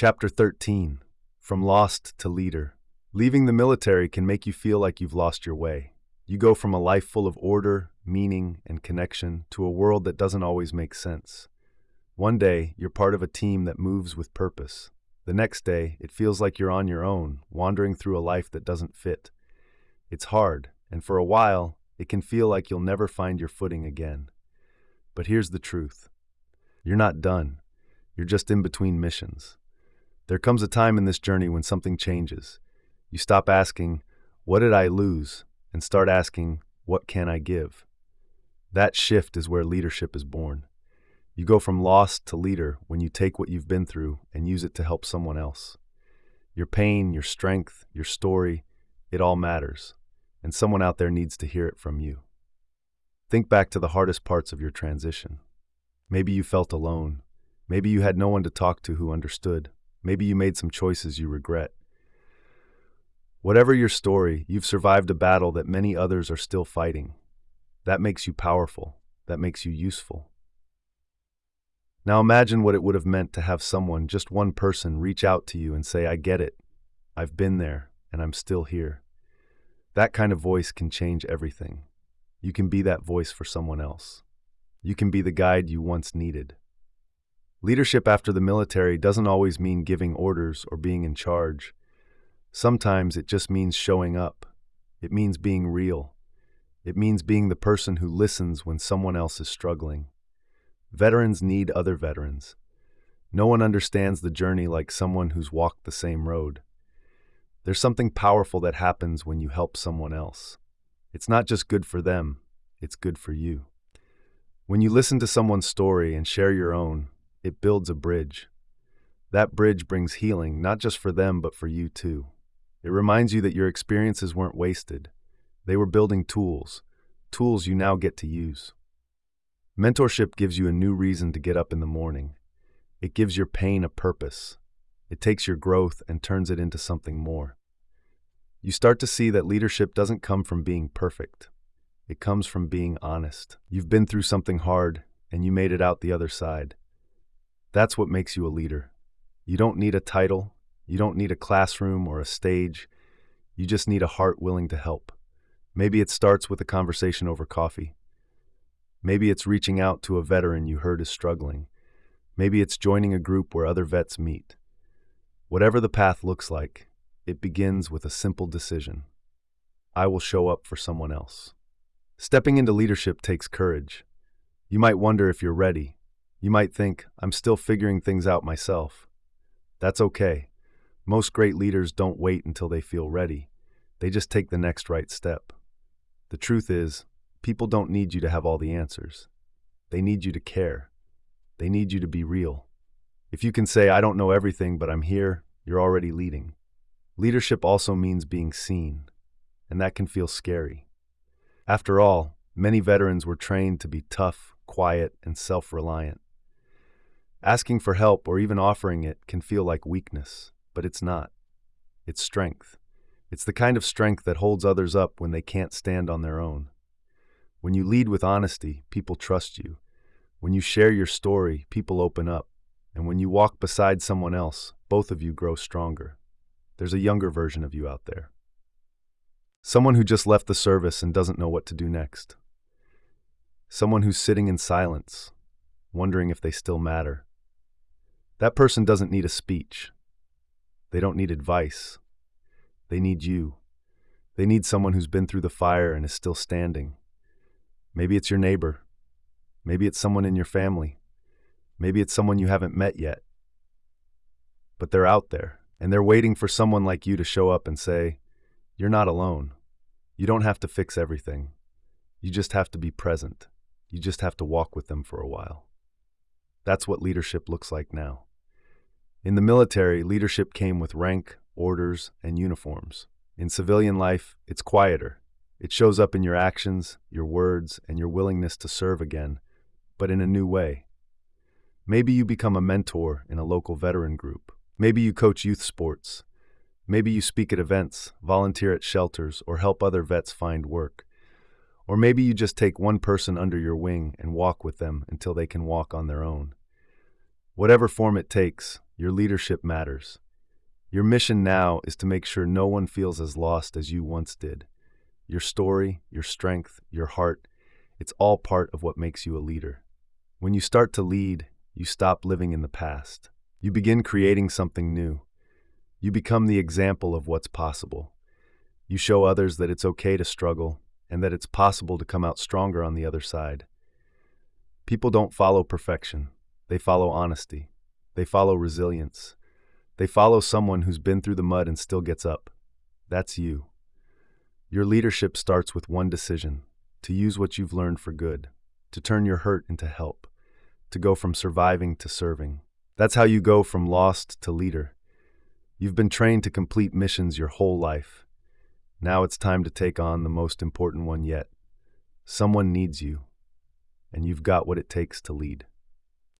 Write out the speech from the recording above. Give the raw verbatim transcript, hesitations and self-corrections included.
Chapter thirteen. From Lost to Leader. Leaving the military can make you feel like you've lost your way. You go from a life full of order, meaning, and connection to a world that doesn't always make sense. One day, you're part of a team that moves with purpose. The next day, it feels like you're on your own, wandering through a life that doesn't fit. It's hard, and for a while, it can feel like you'll never find your footing again. But here's the truth. You're not done. You're just in between missions. There comes a time in this journey when something changes. You stop asking, "What did I lose?" and start asking, "What can I give?" That shift is where leadership is born. You go from lost to leader when you take what you've been through and use it to help someone else. Your pain, your strength, your story, it all matters, and someone out there needs to hear it from you. Think back to the hardest parts of your transition. Maybe you felt alone. Maybe you had no one to talk to who understood. Maybe you made some choices you regret. Whatever your story, you've survived a battle that many others are still fighting. That makes you powerful. That makes you useful. Now imagine what it would have meant to have someone, just one person, reach out to you and say, "I get it. I've been there, and I'm still here." That kind of voice can change everything. You can be that voice for someone else. You can be the guide you once needed. Leadership after the military doesn't always mean giving orders or being in charge. Sometimes it just means showing up. It means being real. It means being the person who listens when someone else is struggling. Veterans need other veterans. No one understands the journey like someone who's walked the same road. There's something powerful that happens when you help someone else. It's not just good for them, it's good for you. When you listen to someone's story and share your own, it builds a bridge. That bridge brings healing, not just for them, but for you too. It reminds you that your experiences weren't wasted. They were building tools, tools you now get to use. Mentorship gives you a new reason to get up in the morning. It gives your pain a purpose. It takes your growth and turns it into something more. You start to see that leadership doesn't come from being perfect. It comes from being honest. You've been through something hard, and you made it out the other side. That's what makes you a leader. You don't need a title. You don't need a classroom or a stage. You just need a heart willing to help. Maybe it starts with a conversation over coffee. Maybe it's reaching out to a veteran you heard is struggling. Maybe it's joining a group where other vets meet. Whatever the path looks like, it begins with a simple decision. I will show up for someone else. Stepping into leadership takes courage. You might wonder if you're ready. You might think, "I'm still figuring things out myself." That's okay. Most great leaders don't wait until they feel ready. They just take the next right step. The truth is, people don't need you to have all the answers. They need you to care. They need you to be real. If you can say, "I don't know everything, but I'm here," you're already leading. Leadership also means being seen, and that can feel scary. After all, many veterans were trained to be tough, quiet, and self-reliant. Asking for help or even offering it can feel like weakness, but it's not. It's strength. It's the kind of strength that holds others up when they can't stand on their own. When you lead with honesty, people trust you. When you share your story, people open up. And when you walk beside someone else, both of you grow stronger. There's a younger version of you out there. Someone who just left the service and doesn't know what to do next. Someone who's sitting in silence, wondering if they still matter. That person doesn't need a speech. They don't need advice. They need you. They need someone who's been through the fire and is still standing. Maybe it's your neighbor. Maybe it's someone in your family. Maybe it's someone you haven't met yet. But they're out there, and they're waiting for someone like you to show up and say, "You're not alone. You don't have to fix everything. You just have to be present. You just have to walk with them for a while." That's what leadership looks like now. In the military, leadership came with rank, orders, and uniforms. In civilian life, it's quieter. It shows up in your actions, your words, and your willingness to serve again, but in a new way. Maybe you become a mentor in a local veteran group. Maybe you coach youth sports. Maybe you speak at events, volunteer at shelters, or help other vets find work. Or maybe you just take one person under your wing and walk with them until they can walk on their own. Whatever form it takes, your leadership matters. Your mission now is to make sure no one feels as lost as you once did. Your story, your strength, your heart, it's all part of what makes you a leader. When you start to lead, you stop living in the past. You begin creating something new. You become the example of what's possible. You show others that it's okay to struggle and that it's possible to come out stronger on the other side. People don't follow perfection. They follow honesty. They follow resilience. They follow someone who's been through the mud and still gets up. That's you. Your leadership starts with one decision: to use what you've learned for good, to turn your hurt into help, to go from surviving to serving. That's how you go from lost to leader. You've been trained to complete missions your whole life. Now it's time to take on the most important one yet. Someone needs you, and you've got what it takes to lead.